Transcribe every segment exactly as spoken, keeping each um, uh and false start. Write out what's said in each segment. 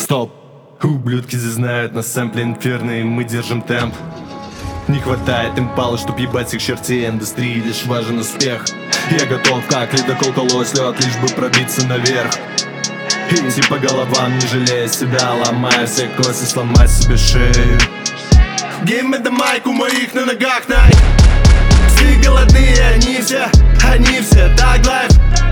Стоп. Ублюдки здесь знают, на сэмпле инферно, и мы держим темп. Не хватает импалы, чтоб ебать всех чертей. Индустрии лишь важен успех. Я готов, как ледокол колоть лед, лишь бы пробиться наверх. Идти по головам, не жалея себя, ломая все кости, сломать себе шею. Give me the mic, у моих на ногах найк. Все голодные, они все, они все так лайф.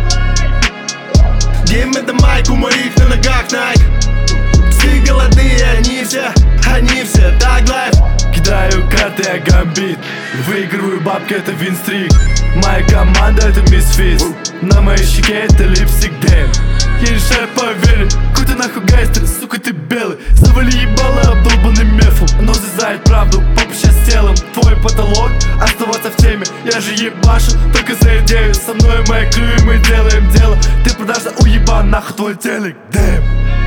Give me the mic, у моих на ногах найк. Все голодные, они все, они все так лайф. Кидаю карты, я гамбит. Выигрываю бабки, это винстрик. Моя команда это мисфиз. На моей щеке это липстик, дэм. Я решаю поверить, какой ты нахуй гайстер, сука ты белый. Завали ебало обдолбанным мефом. Оно знает правду, попрощай с телом. Твой потолок, оставаться в теме. Я же ебашу, только за идею. Со мной моя крю, и мы делаем дело. Ты продажно уебан, нахуй твой телек, дэм.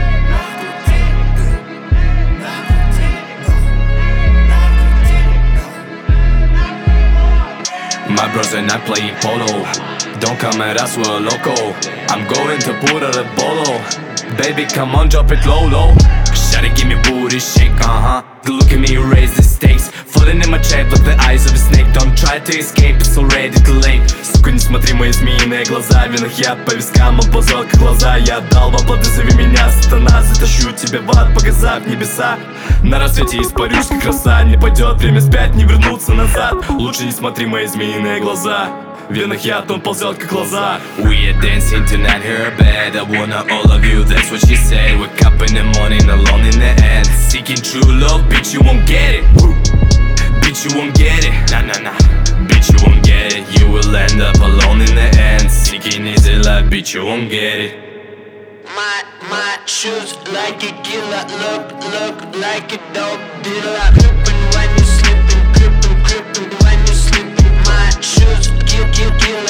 My bros are not playing polo. Don't come at us, we're loco. I'm going to Pura de Bolo. Baby, come on, drop it low, low. Shawty, give me booty shake, uh-huh. Look at me, raise the stakes. Falling in my trap like the eyes of a snake. Don't try to escape, it's already too late. Сука, не смотри мои змеиные глаза. Винах яд по вискам, оползет как глаза. Я дал вам плоды, зови меня, сатана. Затащу тебя в ад, показав небеса. На рассвете испарюсь, как роса. Не пойдет время спять, не вернуться назад. Лучше не смотри мои змеиные глаза. В венах яд, он ползет как лоза. We are dancing tonight, her bed. I wanna all of you, that's what she said. Wake up in the morning, alone in the end. Seeking true love, bitch, you won't get it. Woo. Bitch, you won't get it. Nah, nah, nah. Bitch, you won't get it. You will end up alone in the end. Seeking easy life, bitch, you won't get it. My, my shoes like a killer, look, look like a dope dealer. Gripping when you sleeping, gripping, gripping when you sleeping. My shoes, kill, kill, kill